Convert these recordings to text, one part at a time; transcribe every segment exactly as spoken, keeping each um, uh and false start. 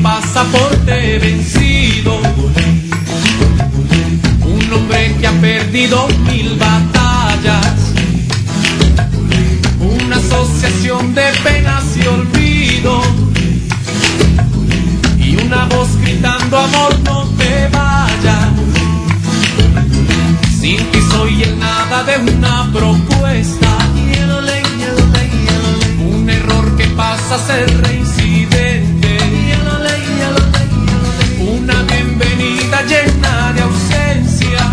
pasaporte vencido, un hombre que ha perdido mil batallas, una asociación de penas y olvido, y una voz gritando: amor, no te vayas. Sin ti soy el nada de una propuesta, un error que pasa a ser reincidente, una bienvenida llena de ausencia,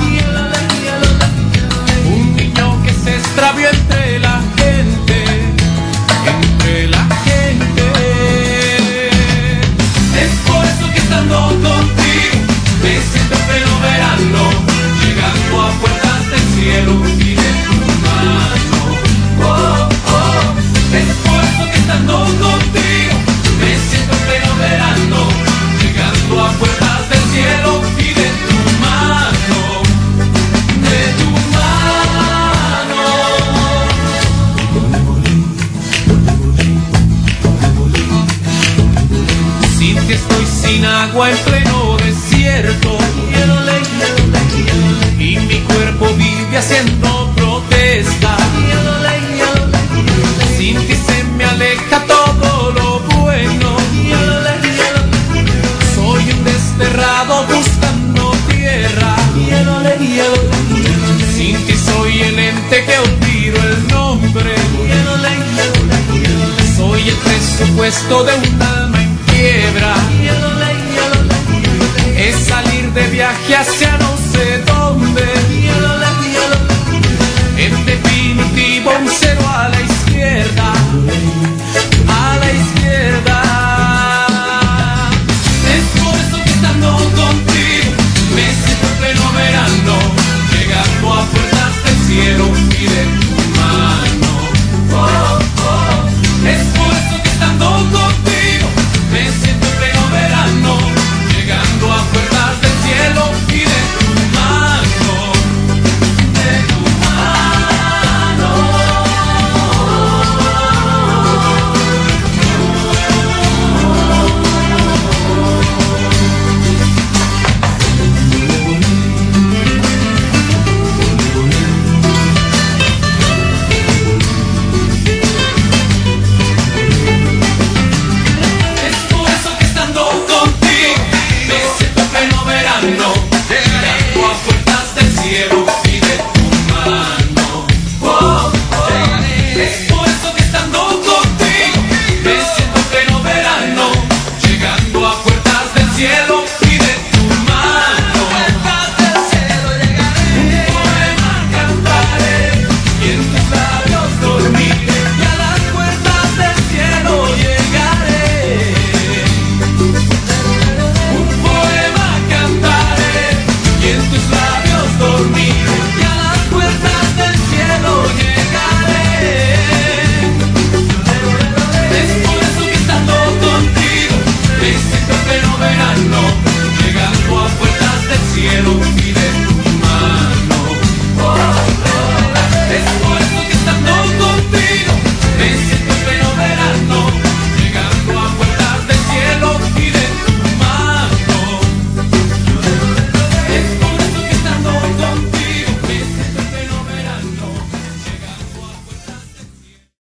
un niño que se extravió entre la gente, entre la gente. Es por eso que estando contigo me siento en pleno verano, llegando a puertas del cielo y de tu mano. Oh, oh. Es por eso que estando contigo me siento en pleno verano, llegando a puertas del cielo y de tu mano, de tu mano. Sin ti estoy sin agua en pleno desierto, y mi cuerpo vive haciendo protesta. Sin ti se me aleja todo lo bueno, soy un desterrado buscando tierra. Sin ti soy el ente que olvido el nombre, soy el presupuesto de un alma en quiebra. Es salir de viaje hacia